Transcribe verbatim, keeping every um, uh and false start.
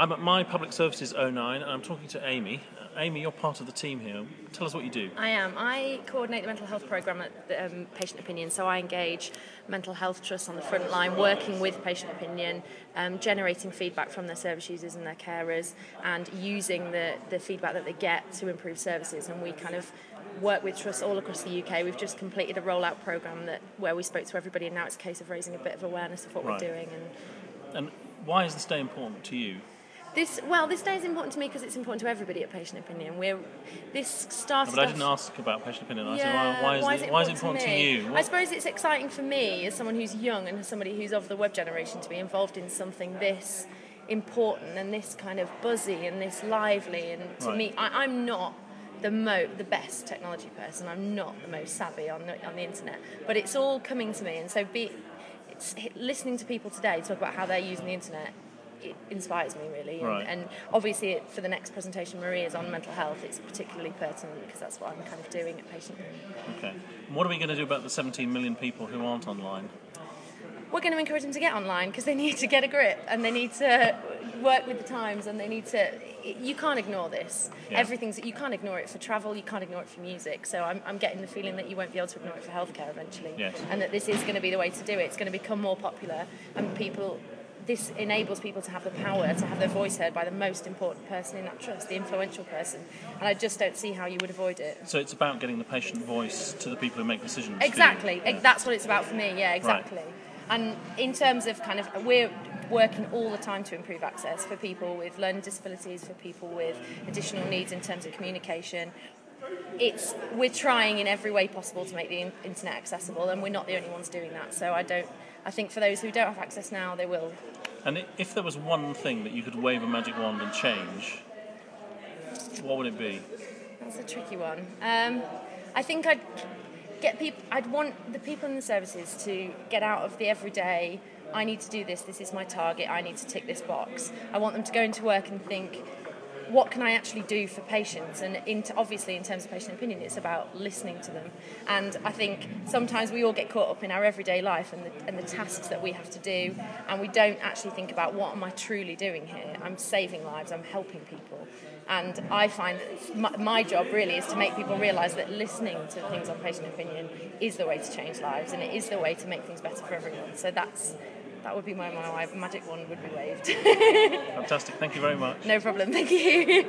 I'm at My Public Services oh nine and I'm talking to Amy. Uh, Amy, you're part of the team here. Tell us what you do. I am. I coordinate the mental health programme at the, um, Patient Opinion, so I engage mental health trusts on the front line, working with Patient Opinion, um, generating feedback from their service users and their carers, and using the, the feedback that they get to improve services. And we kind of work with trusts all across the U K. We've just completed a rollout programme that where we spoke to everybody, and now it's a case of raising a bit of awareness of what Right. we're doing. And, And why is this day important to you? This well, this day is important to me because it's important to everybody at Patient Opinion. We're this started. But I off, didn't ask about Patient Opinion. I yeah, said, why, why, is, why it, is it why is important, it important to, me? you? I What, suppose it's exciting for me as someone who's young and as somebody who's of the web generation to be involved in something this important and this kind of buzzy and this lively. And to Right. me, I, I'm not the mo the best technology person. I'm not the most savvy on the, on the internet, but it's all coming to me. And so, be it's listening to people today talk about how they're using the internet. It inspires me really, and, Right. and obviously it, for the next presentation Marie is on mental health, it's particularly pertinent because that's what I'm kind of doing at Patient. okay. And what are we going to do about the seventeen million people who aren't online? We're going to encourage them to get online because they need to get a grip and they need to work with the times and they need to. You can't ignore this. Yeah. Everything's you can't ignore it for travel. You can't ignore it for music. So I'm, I'm getting the feeling that you won't be able to ignore it for healthcare eventually, Yes. and that this is going to be the way to do it. It's going to become more popular and people. This enables people to have the power to have their voice heard by the most important person in that trust, the influential person. And I just don't see how you would avoid it. So it's about getting the patient voice to the people who make decisions. Exactly. Yeah. That's what it's about for me. Yeah, exactly. Right. And in terms of kind of, we're working all the time to improve access for people with learning disabilities, for people with additional needs in terms of communication. It's we're trying in every way possible to make the in- internet accessible, and we're not the only ones doing that. So I don't. I think for those who don't have access now, they will. And i- if there was one thing that you could wave a magic wand and change, what would it be? That's a tricky one. Um, I think I'd get people. I'd want the people in the services to get out of the everyday. I need to do this. This is my target. I need to tick this box. I want them to go into work and think, what can I actually do for patients? And in obviously, in terms of patient opinion, it's about listening to them. And I think sometimes we all get caught up in our everyday life and the, and the tasks that we have to do, and we don't actually think about what am I truly doing here? I'm saving lives. I'm helping people. And I find that my, my job really is to make people realise that listening to things on patient opinion is the way to change lives, and it is the way to make things better for everyone. So that's that would be my, my magic wand would be waved. Fantastic. Thank you very much. No problem. Thank you.